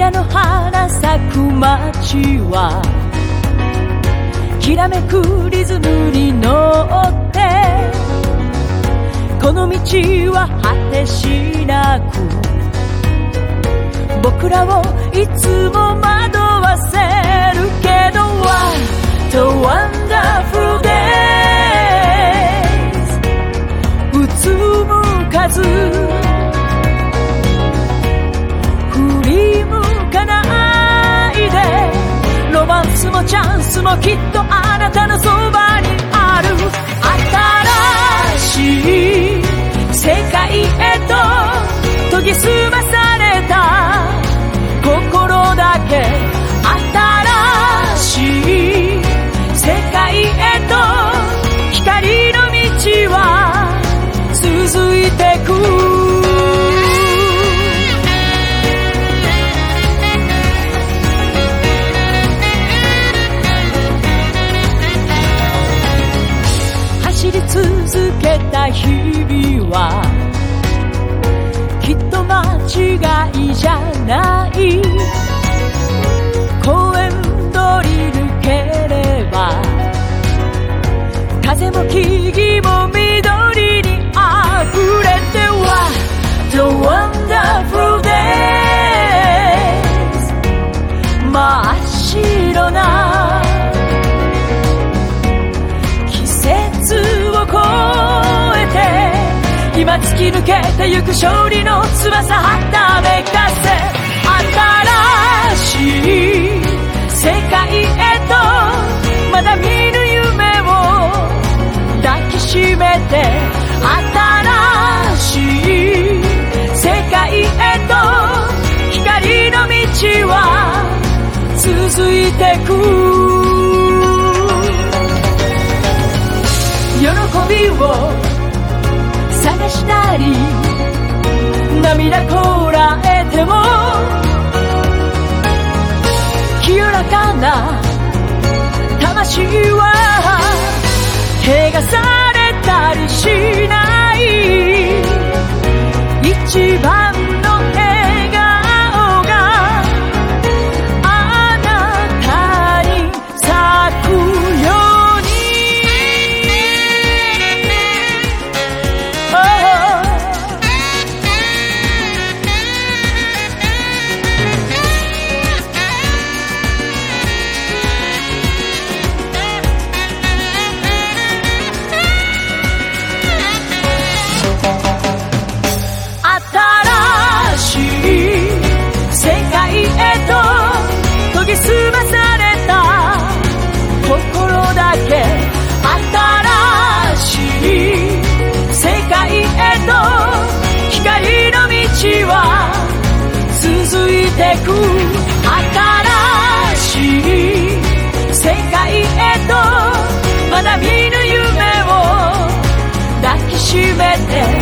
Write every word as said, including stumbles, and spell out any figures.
桜の花咲く街はきらめくリズムに乗って、この道は果てしなく僕らをいつも惑わせるけど What a wonderful days うつむかず振り向かないで、ロマンスもチャンスもきっとあなたのそばにある。新しい世界へと研ぎ澄まされた心だけ、新しい世界へと光の道は続いてく。走り続けた日々はきっと間違いじゃない。公園通り抜ければ風も木々も緑にあふれて What a wonderful days 真っ白な季節を越えて今突き抜けてゆく勝利の翼はためかせ、新しい世界へとまだ見ぬ夢を抱きしめて、新しい世界へと光の道は続いてく。喜びを探したり涙こらえても清らかな魂は汚されたりしない。一番の笑顔があなたに咲くように、研ぎ澄まされた心だけ、新しい世界へと光の道は続いてく。新しい世界へとまだ見ぬ夢を抱きしめて